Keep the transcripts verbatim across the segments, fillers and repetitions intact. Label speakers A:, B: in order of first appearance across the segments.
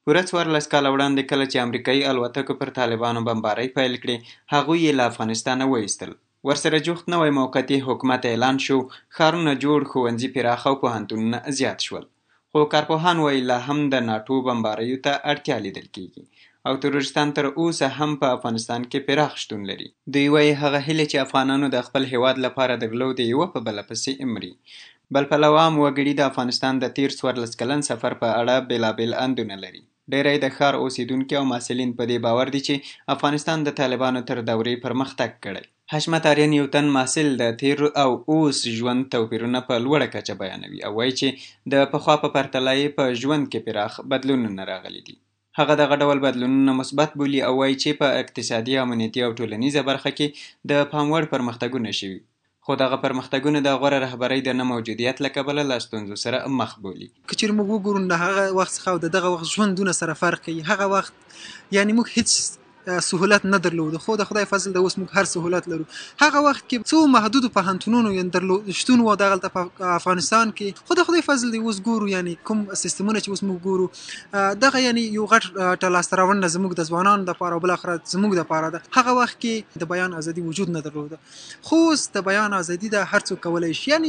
A: پوره څوارلس کاله وړاندې کله چې امریکایي الوتکو پر طالبانو بمبارۍ پیل کړې، هغوی یې له افغانستانه وایستل. ورسره جوخت نوی موقتي حکومت اعلان شو، ښارونه جوړ، ښوونځي پراخه او پوهنتونونه زیات شول. خو کارپوهان وایي لا هم د ناټو بمباریو ته اړتیا لیدل کېږي او تروریستان تر اوسه هم په افغانستان کې پراخ شتون لري. دوی وایي هغه هیلې چې افغانانو د خپل هیواد لپاره درلودې یوه په بله پسې مري. بل پلوه عام وګړي د افغانستان د تیر څوارلس کلن سفر په اړه بېلابېل اندونه لري. ډېری د ښار اوسیدونکي او محصلین په دې باور دي چې افغانستان د طالبانو تر دورې پرمختګ کړی. حشمت آرین یو تن محصل د تیر او اوس ژوند توپیرونه په لوړه کچه بیانوي او وایي چې د پخوا په پرتله یې په ژوند کې پراخ بدلونونه راغلي دي. هغه دغه ډول بدلونونه مثبت بولي او وایي چې په اقتصادي، امنیتي او ټولنیزه برخه کې د پام وړ پرمختګونه شوي. خو دغه پرمختګونه د غوره رهبرۍ د نه موجودیت له کبله له ستونزو سره مخ بولي.
B: که چېرې موږ وګورو د هغه وخت څخه او د دغه وخت ژوندونه سره فرق کوي. هغه وخت یعنی موږ هیڅ سهولت نه درلوده، خو د خدای فضل د اوس موږ هر سهولت لرو. هغه وخت کې څو محدودو پوهنتونونو یعنې درلود شتون و دغلته په افغانستان کې، خو د خدای فضل دی اوس ګورو یعنی کوم سیستمونه چې اوس موږ ګورو دغه یعنی یو غټ لاسته راوړنه زموږ د ځوانانو دپاره او بالاخره زموږ دپاره ده. هغه وخت کې د بیان ازادي وجود نه درلوده، خو اوس د بیان ازادي ده، هر څوک کولی شي یعنی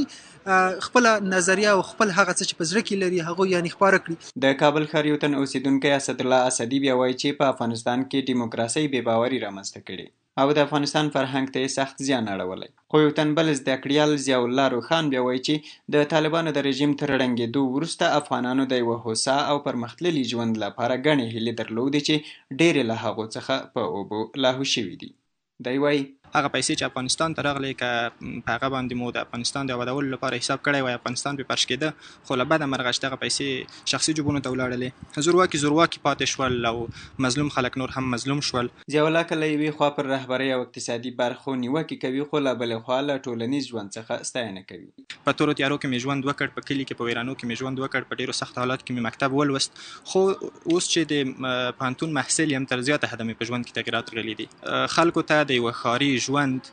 B: خپل نظریه او خپل هغه څه چې په زړه کې لري هغه یعنی خپاره کړي.
A: د کابل ښار یو تن اوسیدونکی اسدالله اسدي بیا وایي چې په افغانستان کې دیموکراسۍ بې باوري رامنځته کړې او د افغانستان فرهنګ ته یې سخت زیان اړولی. خو یو تن بل زده کړیال ضیاء الله روخان بیا وایي چې د طالبانو د رژیم تر ړنګېدو وروسته افغانانو د یوه هوسا او پرمختللي ژوند لپاره ګڼې هیلې درلودې چې ډېرې له هغو څخه په اوبو لاهو شوي دي. دی وایي
C: هغه پیسې چې افغانستان ته راغلي که په هغه باندې مو د افغانستان د آبادولو لپاره حساب کړی وای، افغانستان پرې فرش کېده، خو له بده مرغه چې دغه پیسې شخصي جوبونو ته ولاړلې، زورواکي زورواکي پاتې شول او مظلوم خلک نور هم مظلوم شول.
A: ضیاء الله که له یوې خوا پر رهبرۍ او اقتصادي برخو نیوکې کوي، خو له بلې خوا له ټولنیز ژوند څخه ستاینه کوي.
C: په تورو تیارو کې مې ژوند وکړ، په کلي کې په ویرانو کې مې ژوند وکړ، په ډېرو سخت حالاتو کې مې مکتب ولوست، خو اوس چې د پوهنتون محصل یم تر زیاته حده مې په ژوند کې تغیرات راغلي دي. خلکو ته د یوه ښاري ژوند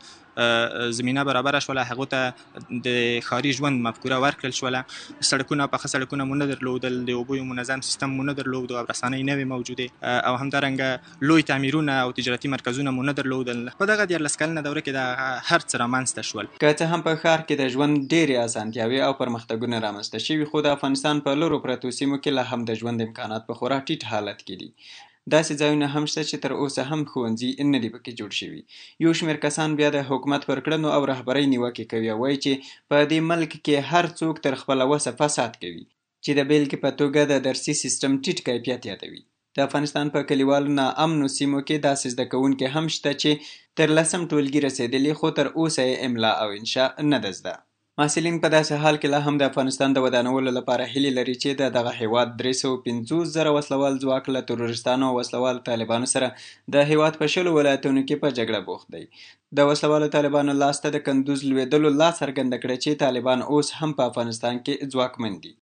C: زمینه برابره شوله، هغو ته د ښاري ژوند مفکوره ورکړل شوله. سړکونه، پاخه سړکونه مو نه درلودل، د اوبو یو منظم سیستم مو نه درلود او رسنۍ نه وې موجودې، او همدارنګه لوی تعمیرونه او تجارتي مرکزونه مو نه درلودل. په دغه دیارلس کلنه دوره کې د هر څه رامنځته شول.
A: که څه هم په ښار کې د ژوند ډېرې اسانتیاوې او پرمختګونه رامنځته شوي، خو د افغانستان په لرو پرتو سیمو کې لا هم د ژوند امکانات په خورا ټیټ حالت کې دي. داسې ځایونه هم شته چې تر اوسه هم ښوونځي نه دي پکې جوړ شوي. یو شمېر کسان بیا د حکومت پر کړنو او رهبرۍ نیوکې کوي او وایي چې په دې ملک کې هر څوک تر خپله وسه فساد کوي، چې د بېلګې په توګه د درسي سیستم ټیټ کیفیت یادوي. د افغانستان په کلیوالو ناامنو سیمو کې داسې زده کوونکي هم شته چې تر لسم ټولګي رسېدلي، خو تر اوسه یې املا او انشا نه ده زده. محصلین په داسې حال کې لا هم د افغانستان د ودانولو لپاره هیلې لري چې د دغه هیواد درې سوه پنځوس زره وسلوال ځواک له تروریستانو او وسلوالو طالبانو سره د هیواد په شلو ولایتونو کې په جګړه بوخت دی. د وسلوالو طالبانو لاس ته د کندوز لوېدلو لا څرګنده کړه چې طالبان اوس هم په افغانستان کې ځواکمن دي.